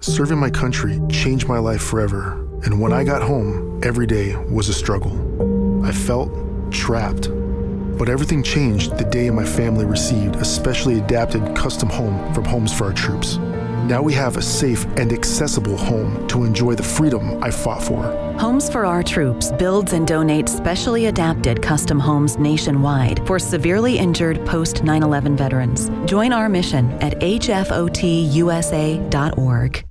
Serving my country changed my life forever, and when I got home, every day was a struggle. I felt trapped. But everything changed the day my family received a specially adapted custom home from Homes for Our Troops. Now we have a safe and accessible home to enjoy the freedom I fought for. Homes for Our Troops builds and donates specially adapted custom homes nationwide for severely injured post 9/11 veterans. Join our mission at hfotusa.org.